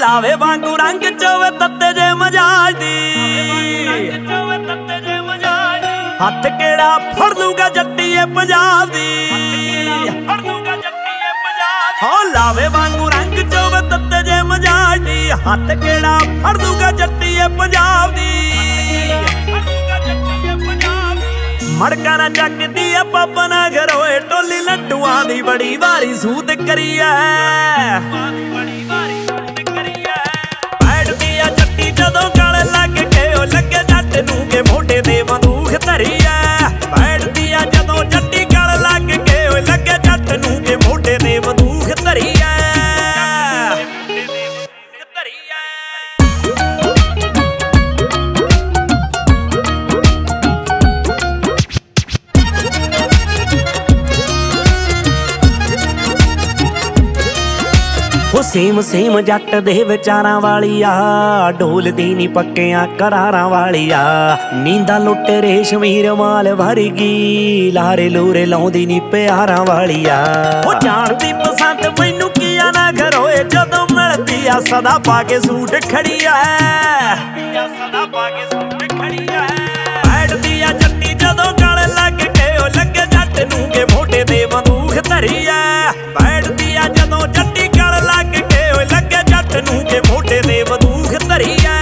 ਲਾਵੇ ਵਾਂਗੂ ਰੰਗ ਚੋਵੇ ਤੱਤੇ ਜੇ ਮਜਾਜ ਦੀ ਹੱਥ ਕਿਹੜਾ ਫੜ ਲੂਗਾ ਜੱਟੀਏ ਪੰਜਾਬ ਦੀ ਹੋ ਲਾਵੇ ਵਾਂਗੂ ਰੰਗ ਚੋਵੇ ਤੱਤੇ ਜੇ ਮਜਾਜ ਦੀ ਹੱਥ ਕਿਹੜਾ ਫੜ ਲੂਗਾ ਜੱਟੀਏ ਪੰਜਾਬ ਦੀ ਮੜਕਾ ਨਾ ਚੱਕਦੀ ਆ ਪਾਪਾ ਨਾ ਘਰੋਏ ਟੋਲੀ ਲੱਡੂਆਂ ਦੀ ਬੜੀ ਵਾਰੀ ਸੂਤ ਕਰੀ ਐ ਬੈਠਦੀ ਆ ਜੱਟੀ ਜਦੋਂ ਗਲ ਲੱਗ ਕੇ ਉਹ ਲੱਗੇ ਜੱਟ ਨੂੰ ਕੇ ਮੋਢੇ ਤੇ ਬੰਦੂਕ ਧਰੀ ਐ ਬੈਠਦੀ ਆ ਜਦੋਂ ਜੱਟੀ ਗਲ ਲੱਗ ਕੇ ਉਹ ਲੱਗੇ ਜੱਟ ਨੂੰ ਕੇ ਮੋਢੇ ਤੇ ਬੰਦੂਕ ਧਰੀ ਐ ਉਹ ਸੇਮ ਸੇਮ ਜੱਟ ਦੇ ਵਿਚਾਰਾਂ ਵਾਲੀ ਆ ਢੋਲਦੀ ਨੀ ਪੱਕਿਆਂ ਕਰਾਰਾਂ ਵਾਲੀ ਆ ਨੀਂਦਾਂ ਲੁੱਟ ਰੇਸ਼ਮੀ ਰਮਾਲ ਵਰਗੀ ਲਾਰੇ ਲੂਰੇ ਲਾਉਂਦੀ ਨੀ ਪਿਆਰਾਂ ਵਾਲੀ ਆ ਉਹ ਜਾਣਦੀ ਪਸੰਦ ਮੈਨੂੰ ਕੀ ਆ ਨਾ ਘਰੋਏ ਜਦੋਂ ਮਿਲਦੀ ਆ ਸਦਾ ਪਾ ਕੇ ਸੂਟ ਖੜੀ ਆ ਸਦਾ ਪਾ ਕੇ ਸੂਟ ਖੜੀ ਆ ਬੈਠਦੀ ਆ ਜੱਟੀ ਜਦੋਂ ਗਲ ਲੱਗ ਕੇ ਉਹ ਲੱਗੇ ਜੱਟ ਨੂੰ ਕੇ ਮੋਢੇ ਤੇ ਬੰਦੂਕ ਧਰੀ ਆ ਬੈਠਦੀ ਆ ਜਦੋਂ ਜੱਟੀ ਗਲ ਲੱਗ ਕੇ ਉਹ ਲੱਗੇ ਜੱਟ ਨੂੰ ਕੇ ਮੋਢੇ ਤੇ ਬੰਦੂਕ ਧਰੀ ਆ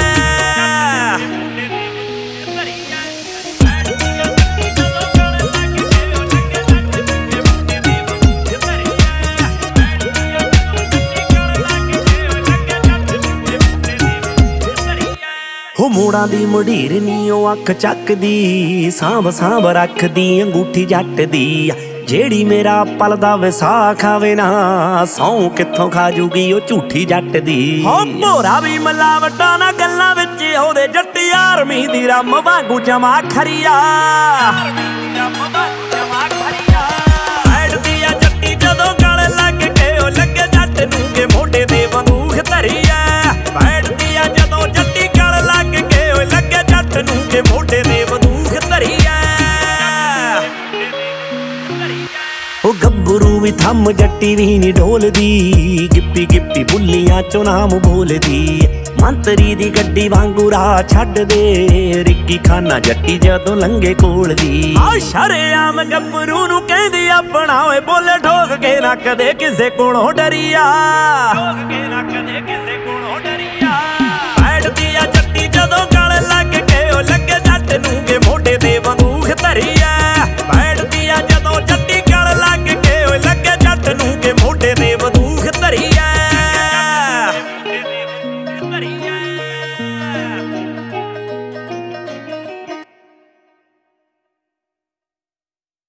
ਹੋ ਮੋੜਾਂ ਦੀ ਮੁਢੀਰ ਨੀ ਉਹ ਅੱਖ ਚੱਕਦੀ ਸਾਂਭ ਸਾਂਭ ਰੱਖਦੀ ਅੰਗੂਠੀ ਜੱਟ ਦੀ ਜਿਹੜੀ ਮੇਰਾ ਪਲਦਾ ਵਿਸਾਖ ਖਾਵੇ ਨਾ ਸੌਂ ਕਿੱਥੋਂ ਖਾ ਜੂਗੀ ਉਹ ਝੂਠੀ ਜੱਟ ਦੀ ਹੋ ਭੋਰਾ ਵੀ ਮਿਲਾਵਟਾਂ ਨਾ ਗੱਲਾਂ ਵਿੱਚ ਉਹਦੇ ਜੱਟੀ ਆਰਮੀ ਦੀ ਰੰਮ ਵਾਂਗੂ ਜਮਾ ਖਰੀਆ ਬੈਠਦੀ ਆ ਜੱਟੀ ਜਦੋਂ ਗਲ ਲੱਗ ਕੇ ਉਹ ਲੱਗੇ ਜੱਟ ਨੂੰ ਕੇ ਮੋਢੇ ਤੇ ਬੰਦੂਕ ਧਰੀ ਆ ਬੈਠਦੀ ਆ ਜਦੋਂ ਜੱਟੀ ਗਲ ਲੱਗ ਕੇ ਉਹ ਲੱਗੇ ਜੱਟ ਨੂੰ ਕੇ ਮੋਢੇ ਤੇ ਬੰਦੂਕ ਧਰੀ ਆ ਉਹ ਗੱਭਰੂ ਵੀ ਥੰਮ ਜੱਟੀ ਵੀ ਨੀ ਢੋਲਦੀ ਗਿੱਪੀ ਗਿੱਪੀ ਬੁੱਲੀਆਂ ਚੋਂ ਨਾਮ ਬੋਲਦੀ ਮੰਤਰੀ ਦੀ ਗੱਡੀ ਵਾਂਗੂ ਰਾਹ ਛੱਡ ਦੇ ਰਿੱਕੀ ਖਾਨਾ ਜੱਟੀ ਜਦੋਂ ਲੰਘੇ ਕੋਲ ਦੀ ਆ ਸ਼ਰੇਆਮ ਗੱਭਰੂ ਨੂੰ ਕਹਿੰਦੀ ਆਪਣਾ ਓਏ ਬੋਲੇ ਠੋਕ ਕੇ ਨਾ ਕਦੇ ਕਿਸੇ ਕੋਲੋਂ ਡਰੀਆ ਠੋਕ ਕੇ ਨਾ ਕਦੇ ਕਿਸੇ